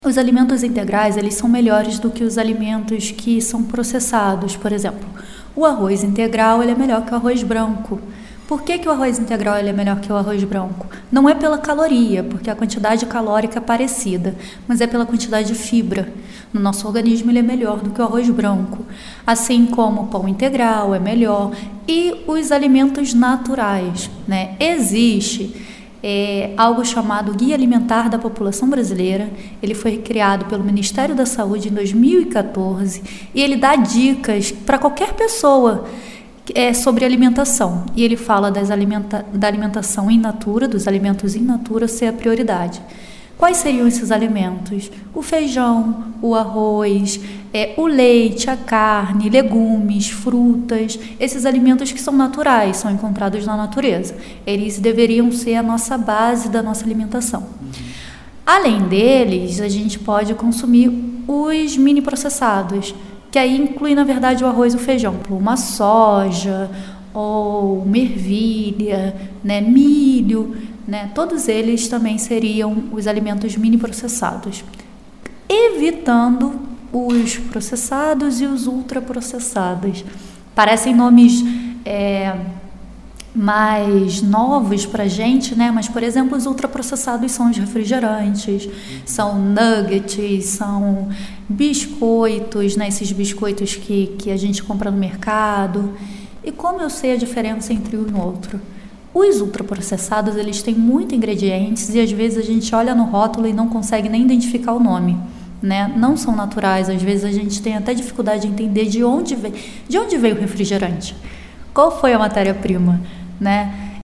Os alimentos integrais, eles são melhores do que os alimentos que são processados. Por exemplo, o arroz integral, ele é melhor que o arroz branco. Por que o arroz integral ele é melhor que o arroz branco? Não é pela caloria, porque a quantidade calórica é parecida, mas é pela quantidade de fibra. No nosso organismo ele é melhor do que o arroz branco, assim como o pão integral é melhor e os alimentos naturais, né? Existe algo chamado Guia Alimentar da População Brasileira. Ele foi criado pelo Ministério da Saúde em 2014 e ele dá dicas para qualquer pessoa sobre alimentação. E ele fala da alimentação in natura, dos alimentos in natura ser a prioridade. Quais seriam esses alimentos? O feijão, o arroz, o leite, a carne, legumes, frutas, esses alimentos que são naturais, são encontrados na natureza. Eles deveriam ser a nossa base da nossa alimentação. Além deles, a gente pode consumir os mini processados, que aí inclui, na verdade, o arroz e o feijão, uma soja, ou uma ervilha, né, milho, né, todos eles também seriam os alimentos mini processados, evitando os processados e os ultraprocessados. Parecem nomes mais novos pra gente, né? Mas, por exemplo, os ultraprocessados são os refrigerantes, são nuggets, são biscoitos, né? Esses biscoitos que a gente compra no mercado. E como eu sei a diferença entre um e outro? Os ultraprocessados, eles têm muitos ingredientes e às vezes a gente olha no rótulo e não consegue nem identificar o nome, né? Não são naturais, às vezes a gente tem até dificuldade de entender de onde veio o refrigerante, qual foi a matéria-prima, né?